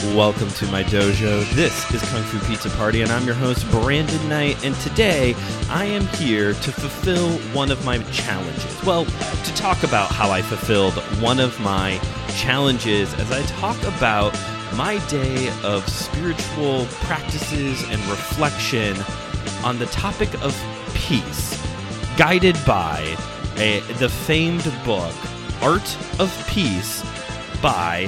Welcome to my dojo. This is Kung Fu Pizza Party, and I'm your host, Brandon Knight, and today I am here to fulfill one of my challenges. Well, to talk about how I fulfilled one of my challenges as I talk about my day of spiritual practices and reflection on the topic of peace, guided by the famed book, Art of Peace by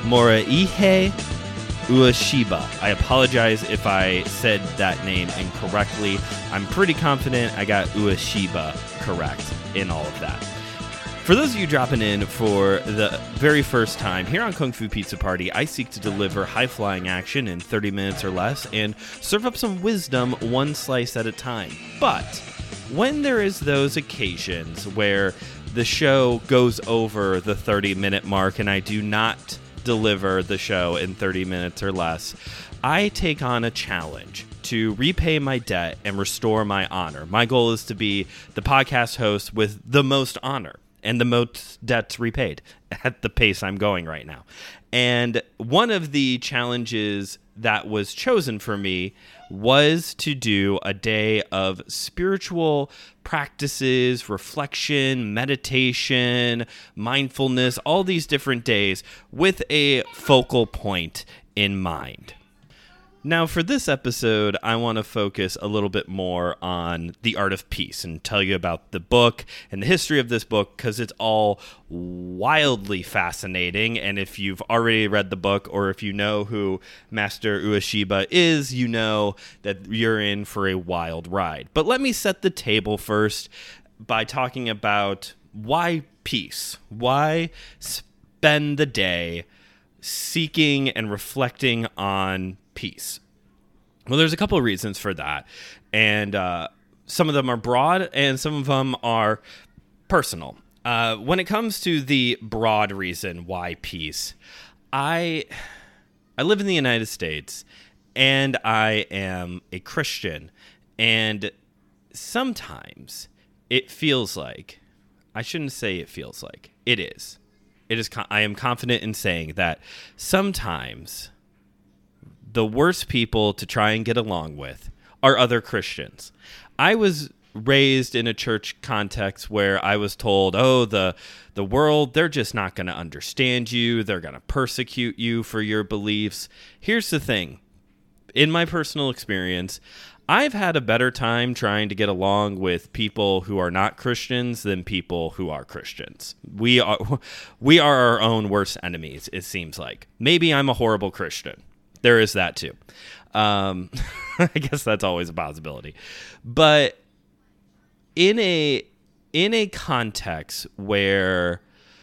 Morihei Ueshiba. I apologize if I said that name incorrectly. I'm pretty confident I got Ueshiba correct in all of that. For those of you dropping in for the very first time, here on Kung Fu Pizza Party, I seek to deliver high-flying action in 30 minutes or less and serve up some wisdom one slice at a time. But when there is those occasions where the show goes over the 30-minute mark and I do not deliver the show in 30 minutes or less, I take on a challenge to repay my debt and restore my honor. My goal is to be the podcast host with the most honor and the most debts repaid at the pace I'm going right now. And one of the challenges that was chosen for me was to do a day of spiritual practices, reflection, meditation, mindfulness, all these different days with a focal point in mind. Now, for this episode, I want to focus a little bit more on the Art of Peace and tell you about the book and the history of this book because it's all wildly fascinating. And if you've already read the book or if you know who Master Ueshiba is, you know that you're in for a wild ride. But let me set the table first by talking about why peace. Why spend the day seeking and reflecting on peace? Well, there's a couple of reasons for that, and some of them are broad and some of them are personal. When it comes to the broad reason why peace, I live in the United States and I am a Christian, and sometimes it feels like, I shouldn't say it feels like, it is. I am confident in saying that sometimes the worst people to try and get along with are other Christians. I was raised in a church context where I was told, oh, the world, they're just not going to understand you. They're going to persecute you for your beliefs. Here's the thing. In my personal experience, I've had a better time trying to get along with people who are not Christians than people who are Christians. We are our own worst enemies, it seems like. Maybe I'm a horrible Christian. There is that too. I guess that's always a possibility. But in a context where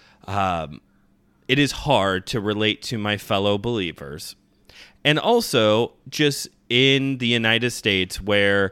it is hard to relate to my fellow believers, and also just in the United States where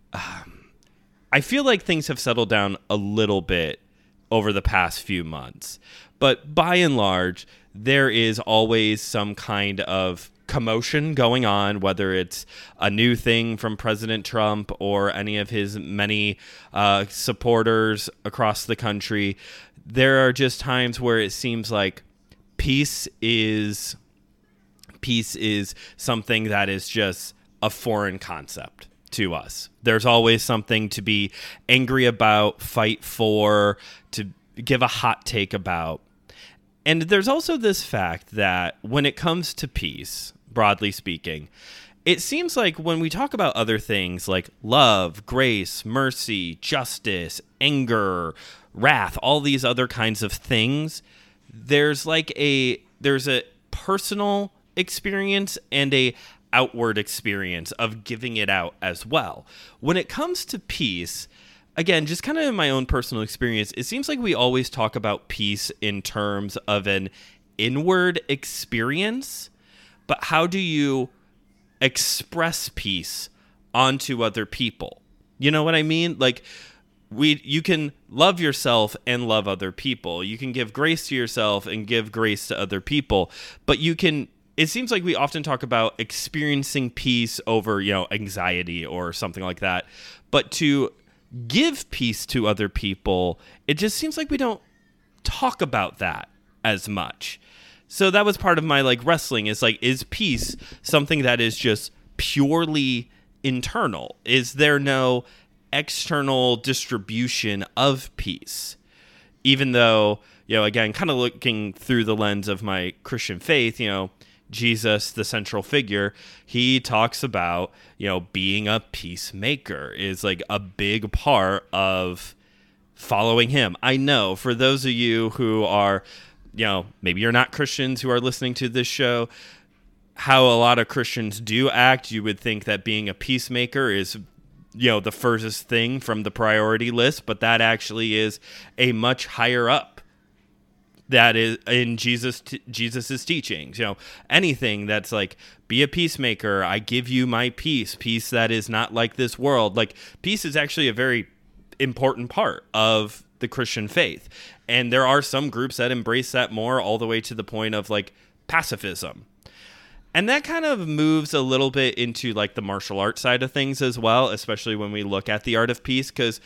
I feel like things have settled down a little bit over the past few months. But by and large, there is always some kind of commotion going on, whether it's a new thing from President Trump or any of his many supporters across the country. There are just times where it seems like peace is something that is just a foreign concept to us. There's always something to be angry about, fight for, to give a hot take about. And there's also this fact that when it comes to peace, broadly speaking, it seems like when we talk about other things like love, grace, mercy, justice, anger, wrath, all these other kinds of things, there's a personal experience and a outward experience of giving it out as well. When it comes to peace, again, just kind of in my own personal experience, it seems like we always talk about peace in terms of an inward experience, but how do you express peace onto other people? You know what I mean? Like, you can love yourself and love other people. You can give grace to yourself and give grace to other people, but it seems like we often talk about experiencing peace over, anxiety or something like that. But to give peace to other people, it just seems like we don't talk about that as much. So that was part of my like wrestling, is like, is peace something that is just purely internal? Is there no external distribution of peace? Even though, again, kind of looking through the lens of my Christian faith, Jesus, the central figure, he talks about, being a peacemaker is like a big part of following him. I know for those of you who are, maybe you're not Christians who are listening to this show, how a lot of Christians do act, you would think that being a peacemaker is, the furthest thing from the priority list, but that actually is a much higher up. That is in Jesus's teachings. Anything that's like, be a peacemaker, I give you my peace that is not like this world. Like, peace is actually a very important part of the Christian faith. And there are some groups that embrace that more, all the way to the point of like pacifism. And that kind of moves a little bit into like the martial arts side of things as well, especially when we look at the art of peace, because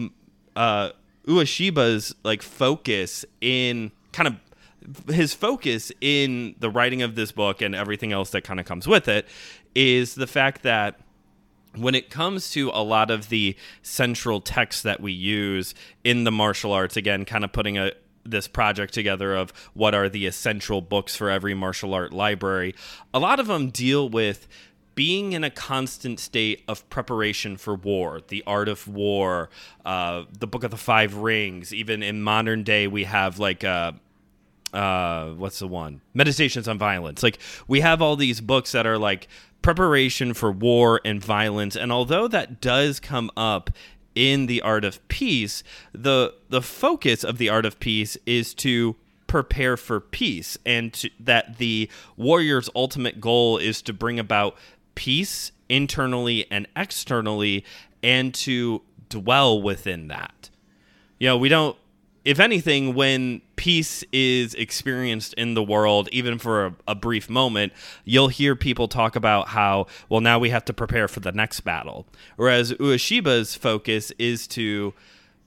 Ueshiba's like focus in his focus in the writing of this book and everything else that kind of comes with it is the fact that when it comes to a lot of the central texts that we use in the martial arts, again, kind of putting this project together of what are the essential books for every martial art library, a lot of them deal with being in a constant state of preparation for war, the art of war, the Book of the Five Rings. Even in modern day, we have like what's the one? Meditations on Violence. Like, we have all these books that are like preparation for war and violence. And although that does come up in the art of peace, the focus of the art of peace is to prepare for peace, and that the warrior's ultimate goal is to bring about peace internally and externally, and to dwell within that. We don't, if anything, when peace is experienced in the world, even for a brief moment, you'll hear people talk about how, well, now we have to prepare for the next battle. Whereas Ueshiba's focus is to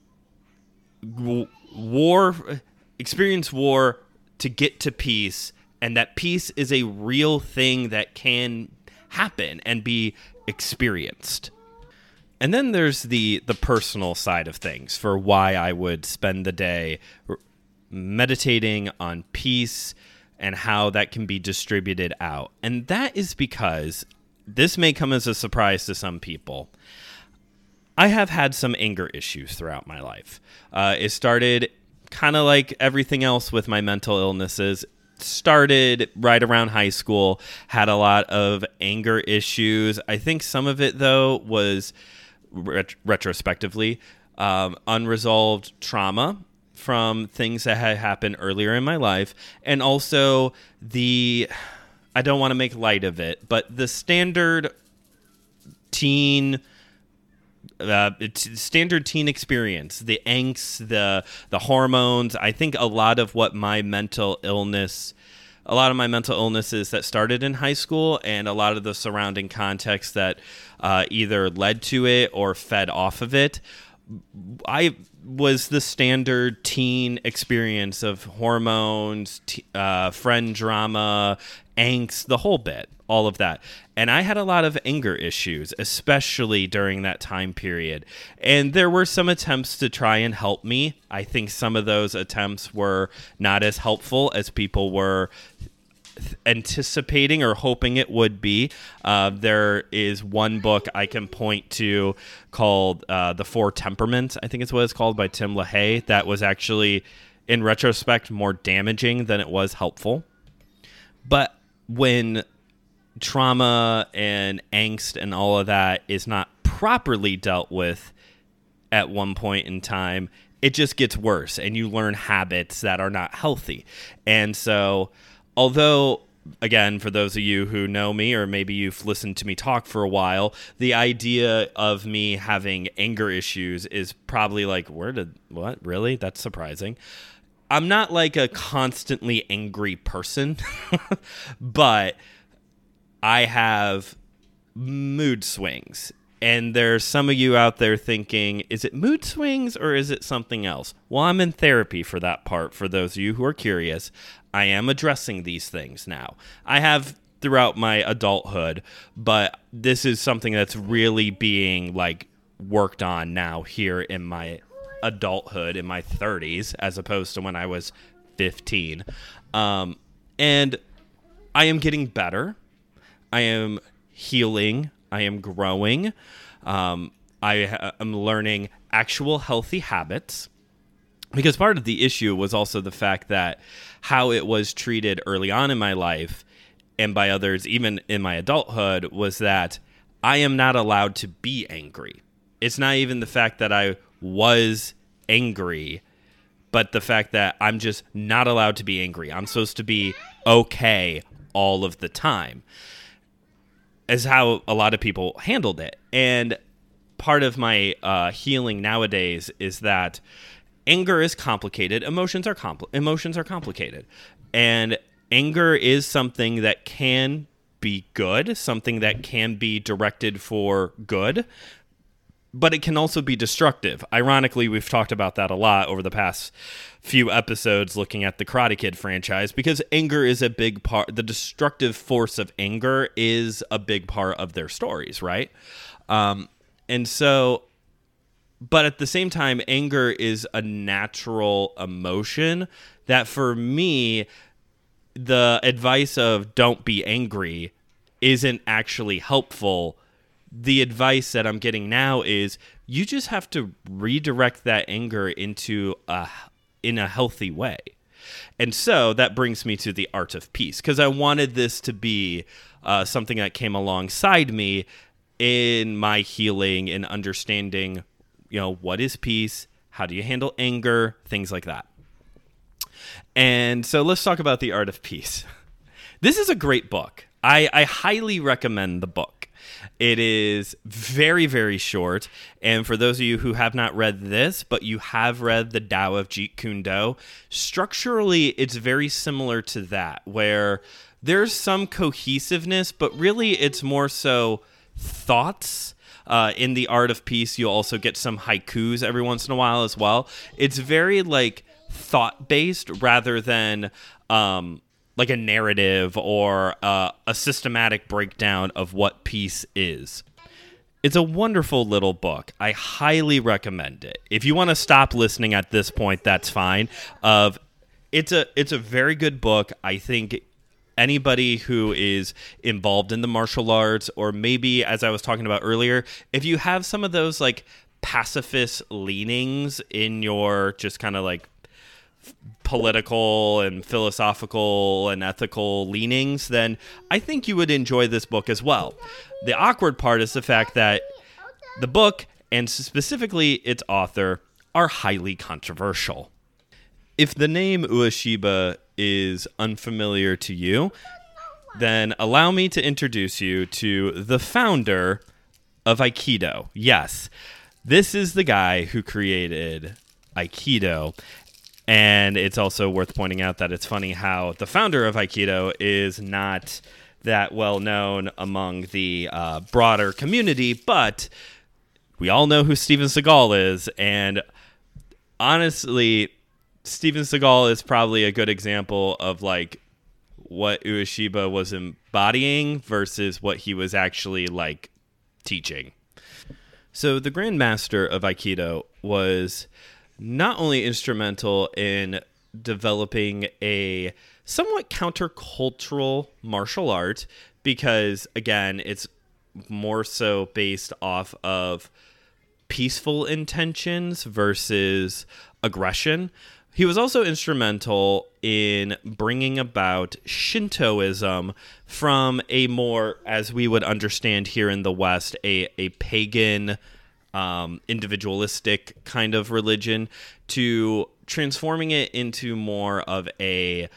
experience war to get to peace, and that peace is a real thing that can happen and be experienced. And then there's the personal side of things for why I would spend the day meditating on peace and how that can be distributed out. And that is because, this may come as a surprise to some people, I have had some anger issues throughout my life. It started kind of like everything else with my mental illnesses. Started right around high school, had a lot of anger issues. I think some of it, though, was retrospectively unresolved trauma from things that had happened earlier in my life, and also I don't want to make light of it, but the standard teen experience, the angst, the hormones. I think a lot of my mental illnesses that started in high school, and a lot of the surrounding context that either led to it or fed off of it, I was the standard teen experience of hormones, friend drama, angst, the whole bit, all of that. And I had a lot of anger issues, especially during that time period. And there were some attempts to try and help me. I think some of those attempts were not as helpful as people were anticipating or hoping it would be. There is one book I can point to called The Four Temperaments, I think it's what it's called, by Tim LaHaye, that was actually, in retrospect, more damaging than it was helpful. But when trauma and angst and all of that is not properly dealt with at one point in time, it just gets worse, and you learn habits that are not healthy. And so, although, again, for those of you who know me, or maybe you've listened to me talk for a while, the idea of me having anger issues is probably like, what? Really? That's surprising. I'm not like a constantly angry person, but I have mood swings. And there's some of you out there thinking, is it mood swings or is it something else? Well, I'm in therapy for that part. For those of you who are curious, I am addressing these things now. I have throughout my adulthood, but this is something that's really being like worked on now here in my adulthood, in my 30s, as opposed to when I was 15. And I am getting better. I am healing. I am growing. I am learning actual healthy habits, because part of the issue was also the fact that how it was treated early on in my life and by others, even in my adulthood, was that I am not allowed to be angry. It's not even the fact that I was angry, but the fact that I'm just not allowed to be angry. I'm supposed to be okay all of the time, is how a lot of people handled it. And part of my healing nowadays is that anger is complicated. Emotions are complicated. And anger is something that can be good, something that can be directed for good, but it can also be destructive. Ironically, we've talked about that a lot over the past few episodes looking at the Karate Kid franchise, because anger is a big part. The destructive force of anger is a big part of their stories, right? And so, but at the same time, anger is a natural emotion that, for me, the advice of don't be angry isn't actually helpful. The advice that I'm getting now is you just have to redirect that anger in a healthy way. And so that brings me to the art of peace, because I wanted this to be something that came alongside me in my healing and understanding, what is peace? How do you handle anger? Things like that. And so let's talk about the art of peace. This is a great book. I highly recommend the book. It is very, very short. And for those of you who have not read this, but you have read the Tao of Jeet Kune Do, structurally, it's very similar to that, where there's some cohesiveness, but really it's more so thoughts. In the art of peace, you also get some haikus every once in a while as well. It's very thought-based rather than like a narrative or a systematic breakdown of what peace is. It's a wonderful little book. I highly recommend it. If you want to stop listening at this point, that's fine. It's a very good book. I think anybody who is involved in the martial arts, or maybe, as I was talking about earlier, if you have some of those pacifist leanings in your just kind of political and philosophical and ethical leanings, then I think you would enjoy this book as well. The awkward part is the fact that the book, and specifically its author, are highly controversial. If the name Ueshiba is unfamiliar to you, then allow me to introduce you to the founder of Aikido. Yes, this is the guy who created Aikido. And it's also worth pointing out that it's funny how the founder of Aikido is not that well known among the broader community, but we all know who Steven Seagal is. And honestly, Steven Seagal is probably a good example of what Ueshiba was embodying versus what he was actually teaching. So the Grand Master of Aikido was not only instrumental in developing a somewhat countercultural martial art, because, again, it's more so based off of peaceful intentions versus aggression. He was also instrumental in bringing about Shintoism from a more, as we would understand here in the West, a pagan, individualistic kind of religion, to transforming it into more of a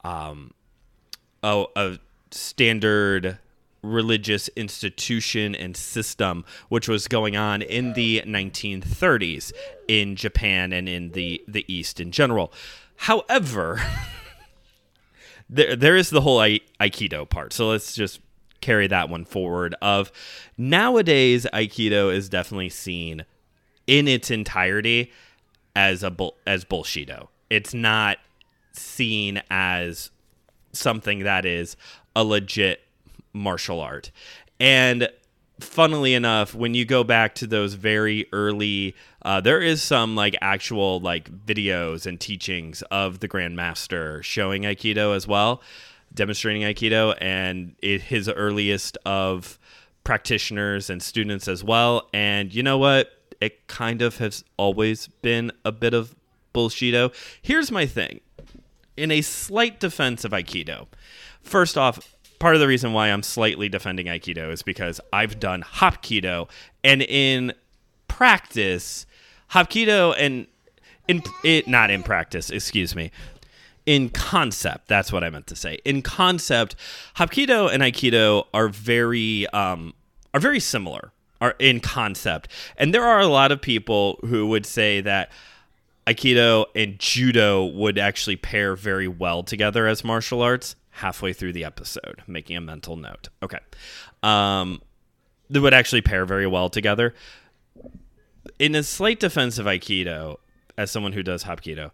standard religious institution and system, which was going on in the 1930s in Japan and in the East in general. However, there is the whole Aikido part. So let's just carry that one forward. Of nowadays, Aikido is definitely seen in its entirety as bullshido. It's not seen as something that is a legit martial art. And funnily enough, when you go back to those very early, there is some like actual like videos and teachings of the Grandmaster showing Aikido as well, demonstrating Aikido, and his earliest of practitioners and students as well. And you know what? It kind of has always been a bit of bullshido. Here's my thing. In a slight defense of Aikido, first off, part of the reason why I'm slightly defending Aikido is because I've done Hapkido, and in practice, Hapkido not in practice, excuse me. In concept, that's what I meant to say. In concept, Hapkido and Aikido are very similar in concept. And there are a lot of people who would say that Aikido and Judo would actually pair very well together as martial arts. Halfway through the episode, making a mental note. Okay. They would actually pair very well together. In a slight defense of Aikido, as someone who does Hapkido,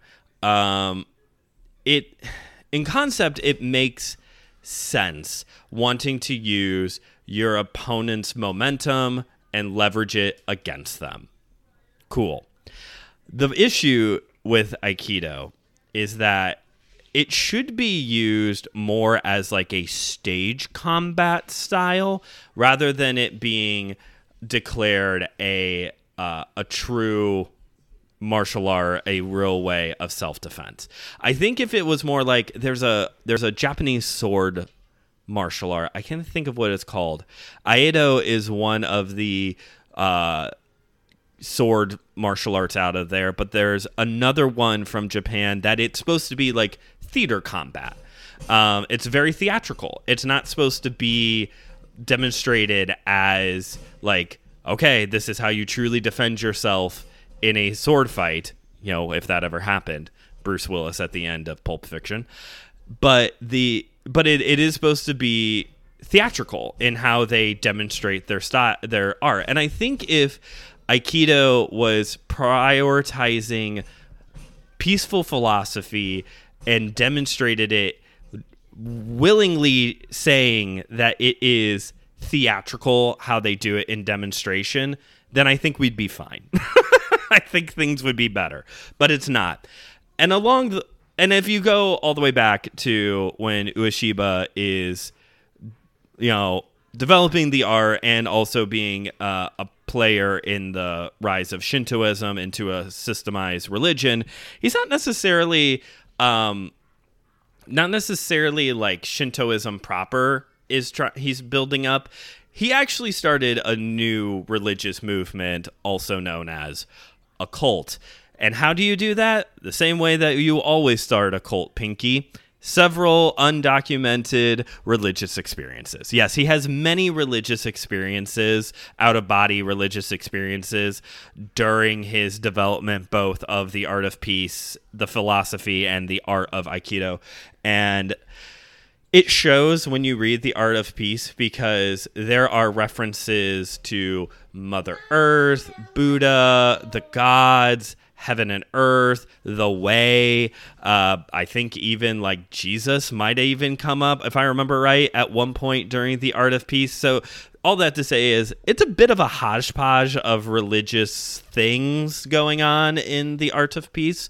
in concept, it makes sense wanting to use your opponent's momentum and leverage it against them. Cool. The issue with Aikido is that it should be used more as like a stage combat style rather than it being declared a true martial art, a real way of self-defense. I think if it was more like there's a Japanese sword martial art. I can't think of what it's called. Aido is one of the sword martial arts out of there, but there's another one from Japan that it's supposed to be like theater combat. It's very theatrical. It's not supposed to be demonstrated as like, okay, this is how you truly defend yourself in a sword fight, you know, if that ever happened. Bruce Willis at the end of Pulp Fiction. But it is supposed to be theatrical in how they demonstrate their style, their art. And I think if Aikido was prioritizing peaceful philosophy and demonstrated it, willingly saying that it is theatrical how they do it in demonstration, then I think we'd be fine. I think things would be better, but it's not. And and if you go all the way back to when Ueshiba is, you know, developing the art and also being a player in the rise of Shintoism into a systemized religion, he's not necessarily like Shintoism proper he's building up. He actually started a new religious movement, also known as a cult. And how do you do that? The same way that you always start a cult, Pinky. Several undocumented religious experiences. Yes, he has many religious experiences, out-of-body religious experiences during his development, both of the art of peace, the philosophy, and the art of Aikido. And it shows when you read the Art of Peace because there are references to Mother Earth, Buddha, the gods, heaven and earth, the way. I think even like Jesus might even come up, if I remember right, at one point during the Art of Peace. So all that to say is it's a bit of a hodgepodge of religious things going on in the Art of Peace.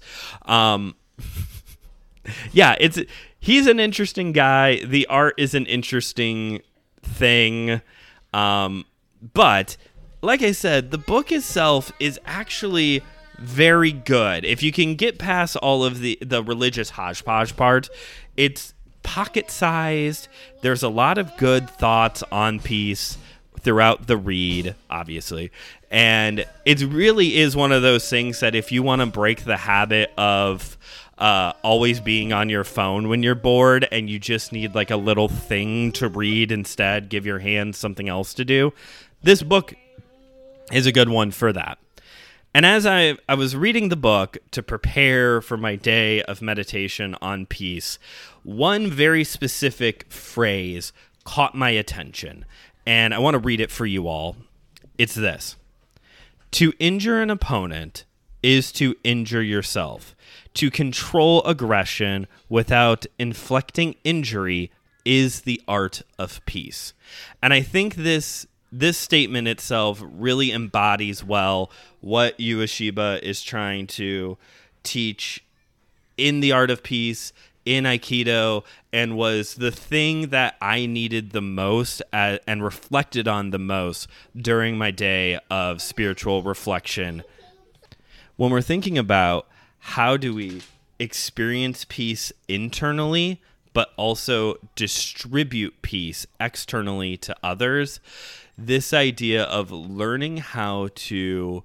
He's an interesting guy. The art is an interesting thing. But like I said, the book itself is actually very good. If you can get past all of the religious hodgepodge part, it's pocket-sized. There's a lot of good thoughts on peace throughout the read, obviously. And it really is one of those things that if you want to break the habit of always being on your phone when you're bored and you just need like a little thing to read instead, give your hands something else to do, this book is a good one for that. And as I was reading the book to prepare for my day of meditation on peace, one very specific phrase caught my attention, and I want to read it for you all. It's this: to injure an opponent is to injure yourself. To control aggression without inflicting injury is the art of peace. And I think this statement itself really embodies well what Ueshiba is trying to teach in the art of peace, in Aikido, and was the thing that I needed the most and reflected on the most during my day of spiritual reflection. When we're thinking about how do we experience peace internally, but also distribute peace externally to others, this idea of learning how to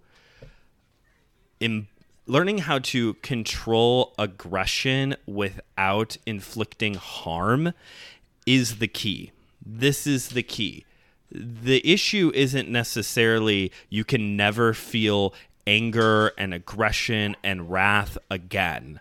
control aggression without inflicting harm is the key. This is the key. The issue isn't necessarily you can never feel anger and aggression and wrath again.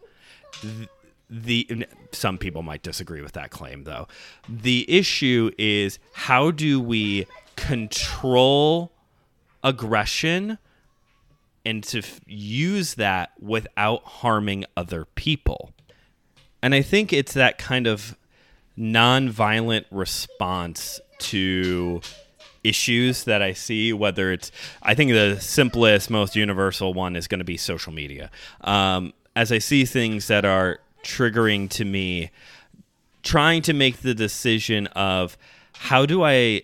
Some people might disagree with that claim, though. The issue is, how do we control aggression and to use that without harming other people? And I think it's that kind of nonviolent response to issues that I see, whether it's, I think the simplest, most universal one is going to be social media. As I see things that are triggering to me, trying to make the decision of how do I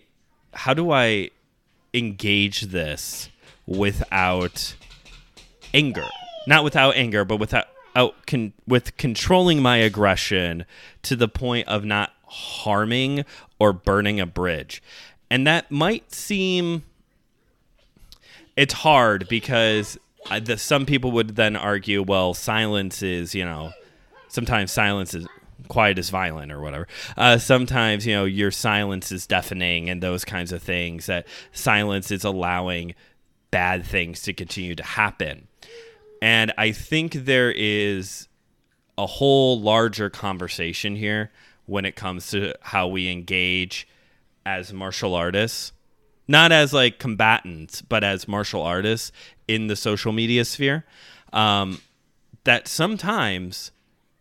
engage this without anger, not without anger, but with controlling my aggression to the point of not harming or burning a bridge. And that might seem, it's hard because some people would then argue, well, silence is, sometimes silence is quiet is violent or whatever. Sometimes, your silence is deafening and those kinds of things, that silence is allowing bad things to continue to happen. And I think there is a whole larger conversation here when it comes to how we engage as martial artists, not as like combatants, but as martial artists in the social media sphere, that sometimes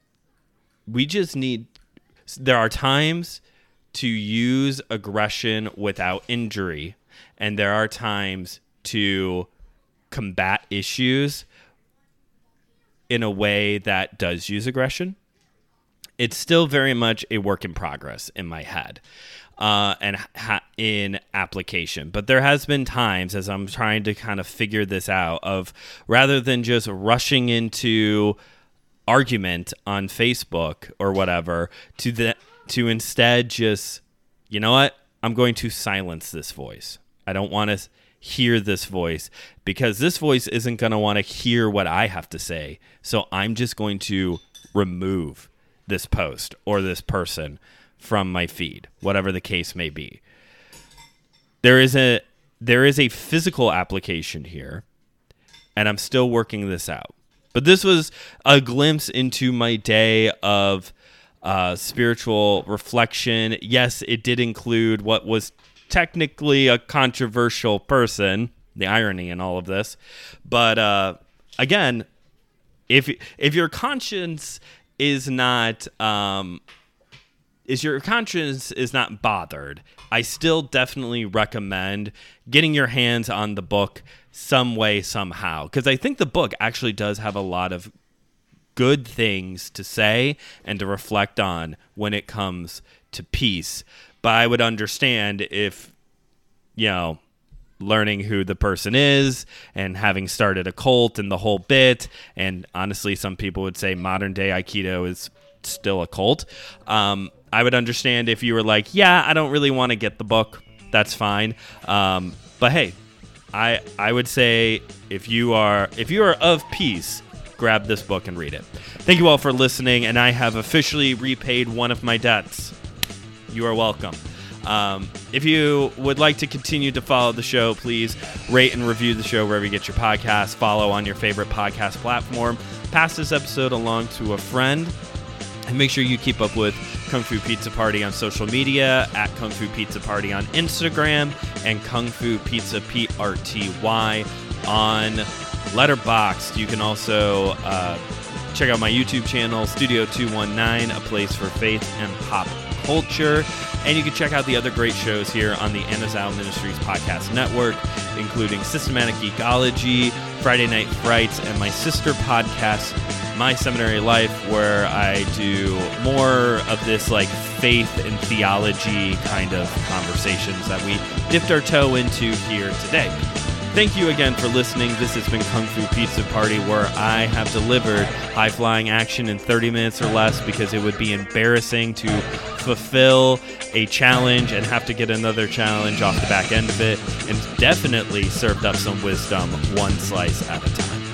there are times to use aggression without injury, and there are times to combat issues in a way that does use aggression. It's still very much a work in progress in my head. In application. But there has been times as I'm trying to kind of figure this out, of rather than just rushing into argument on Facebook or whatever, to instead just, you know what? I'm going to silence this voice. I don't want to hear this voice because this voice isn't going to want to hear what I have to say. So I'm just going to remove this post or this person from my feed, whatever the case may be. There is a physical application here, and I'm still working this out. But this was a glimpse into my day of spiritual reflection. Yes, it did include what was technically a controversial person, the irony in all of this. But again, if your conscience is not bothered, I still definitely recommend getting your hands on the book some way, somehow. Because I think the book actually does have a lot of good things to say and to reflect on when it comes to peace. But I would understand if, learning who the person is and having started a cult and the whole bit, and honestly, some people would say modern day Aikido is still a cult. I would understand if you were like, yeah, I don't really want to get the book. That's fine. But hey, I would say if you are of peace, grab this book and read it. Thank you all for listening, and I have officially repaid one of my debts. You are welcome. If you would like to continue to follow the show, please rate and review the show wherever you get your podcasts. Follow on your favorite podcast platform. Pass this episode along to a friend. And make sure you keep up with Kung Fu Pizza Party on social media, at Kung Fu Pizza Party on Instagram, and Kung Fu Pizza PRTY on Letterboxd. You can also check out my YouTube channel, Studio 219, a place for faith and pop culture. And you can check out the other great shows here on the Anazao Ministries Podcast Network, including Systematic Geekology, Friday Night Frights, and my sister podcast, My Seminary Life, where I do more of this like faith and theology kind of conversations that we dipped our toe into here today. Thank you again for listening. This has been Kung Fu Pizza Party, where I have delivered high-flying action in 30 minutes or less because it would be embarrassing to fulfill a challenge and have to get another challenge off the back end of it, and definitely served up some wisdom one slice at a time.